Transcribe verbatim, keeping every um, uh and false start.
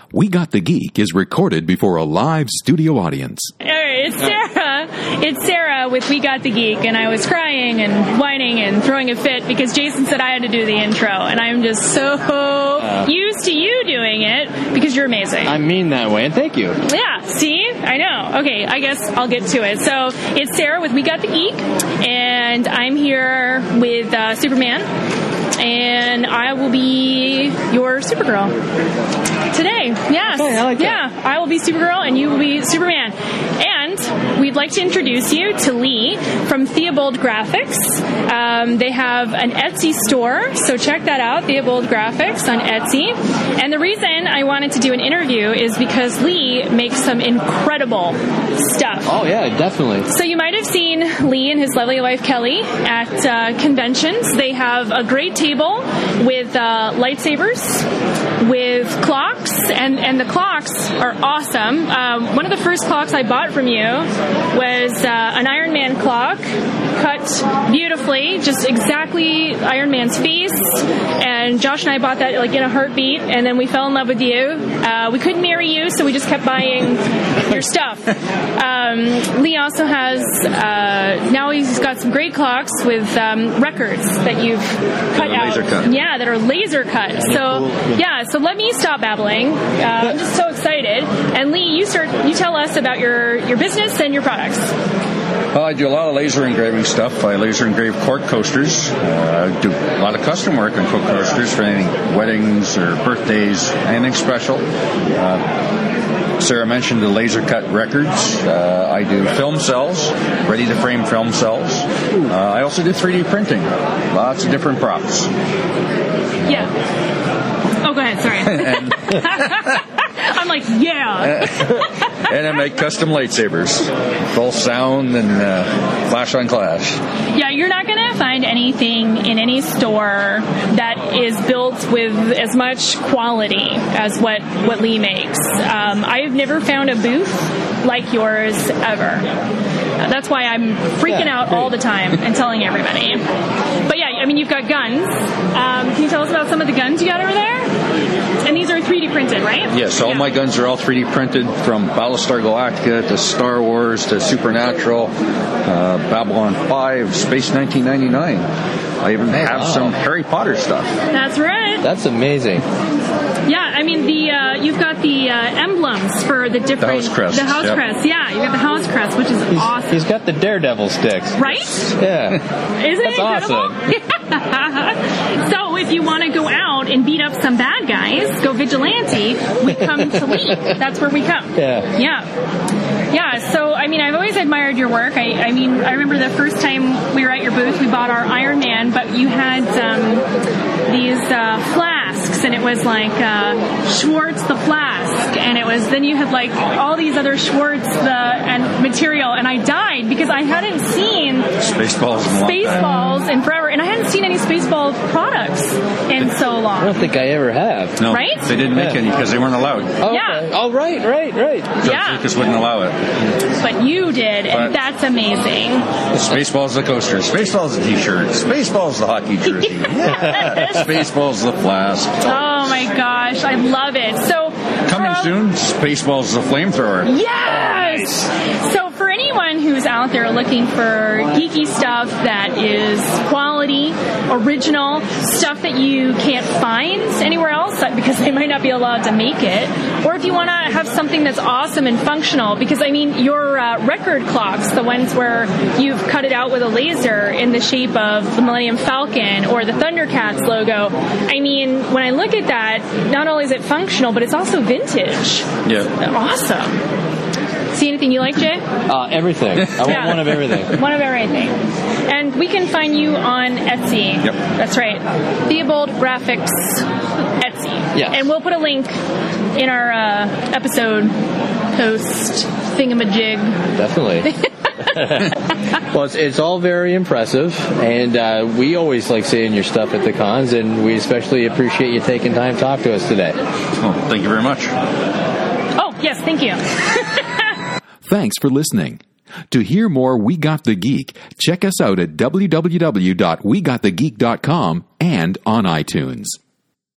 We Got the Geek is recorded before a live studio audience. All right, it's Sarah. It's Sarah with We Got the Geek, and I was crying and whining and throwing a fit because Jason said I had to do the intro, and I'm just so uh, used to you doing it because you're amazing. I mean that way, and thank you. Yeah, see? I know. Okay, I guess I'll get to it. So it's Sarah with We Got the Geek, and I'm here with uh, Superman, and I will be your Supergirl today. Yes. Okay, I like that. Yeah, I will be Supergirl, and you will be Superman. And we'd like to introduce you to Lee from Theobald Graphics. Um, they have an Etsy store, so check that out, Theobald Graphics on Etsy. And the reason I wanted to do an interview is because Lee makes some incredible stuff. Oh, yeah, definitely. So you might have seen Lee and his lovely wife Kelly at uh, conventions. They have a great table with uh, lightsabers, with clocks, and, and the clocks are awesome. Um, one of the first clocks I bought from you was uh, an Iron Man clock, cut beautifully, just exactly Iron Man's face. And Josh and I bought that like in a heartbeat, and then we fell in love with you. Uh, we couldn't marry you, so we just kept buying your stuff. Um, Lee also has, uh, now he's got some great clocks with um, records that you've cut that out. Laser cut. Yeah, that are laser cut. So, yeah, so let me stop babbling. Uh, I'm just so excited. And Lee, you start. You tell us about your, your business and your products. Well, I do a lot of laser engraving stuff. I laser engrave cork coasters. Uh, I do a lot of custom work on cork coasters for any weddings or birthdays, anything special. Uh, Sarah mentioned the laser cut records. Uh, I do film cells, ready to frame film cells. Uh, I also do three D printing. Lots of different props. Yeah. Oh, go ahead. Sorry. and, I'm like, yeah. and I make custom lightsabers, full sound and uh, flash on clash. Yeah, you're not going to find anything in any store that is built with as much quality as what, what Lee makes. Um, I've never found a booth like yours ever. That's why I'm freaking yeah, out great. all the time and telling everybody. But yeah, I mean, you've got guns. Um, can you tell us about some of the guns you got over there? And these are three D printed, right? Yes, all yeah. my guns are all three D printed, from Battlestar Galactica to Star Wars to Supernatural, uh, Babylon five, Space nineteen ninety-nine. I even have wow. some Harry Potter stuff. That's right. That's amazing. Yeah, I mean, the uh, you've got the uh, emblems for the different... The house crest. The house yep. crest, yeah. You've got the house crest, which is He's, awesome. he's got the Daredevil sticks. Right? Yeah. Isn't That's it incredible? awesome. Yeah. So if you want to go out and beat up some bad guys, go vigilante, we come to Lee. That's where we come. Yeah. Yeah. Yeah, so, I mean, I've always admired your work. I, I mean, I remember the first time we were at your booth, we bought our Iron Man, but you had um, these uh, flasks, and it was like uh, Schwartz the flask, and it was, then you had like all these other Schwartz the and material, and I died because I hadn't seen Spaceballs in a long time. Spaceballs in forever, and I hadn't seen any Spaceball products in so long. I don't think I ever have. No, Right? they didn't make Yeah. any because they weren't allowed. Oh, Yeah. okay. Oh, right, right, right. George Yeah. Lucas wouldn't allow it. But you did, and But- that's amazing. Spaceballs the coaster, Spaceballs the t-shirt, Spaceballs the hockey jersey, Spaceballs the flask. Oh my gosh, I love it. So Coming from- soon, Spaceballs the flamethrower. Yes! So for anyone who's out there looking for geeky stuff that is quality, original, stuff that you can't find anywhere else because they might not be allowed to make it, or if you want to have something that's awesome and functional, because I mean your uh, record clocks, the ones where you've cut it out with a laser in the shape of the Millennium Falcon or the Thundercats logo, I mean, when I look at that, not only is it functional, but it's also vintage. Yeah. Awesome. See anything you like, Jay? Uh, everything. I want Yeah. one of everything. One of everything. And we can find you on Etsy. Yep. That's right. Theobald Graphics Etsy. Yes. And we'll put a link in our uh, episode post thingamajig. Definitely. Well, it's, it's all very impressive, and uh, we always like seeing your stuff at the cons, and we especially appreciate you taking time to talk to us today. Oh, thank you very much. Oh, yes, thank you. Thanks for listening. To hear more We Got the Geek, check us out at w w w dot we got the geek dot com and on iTunes.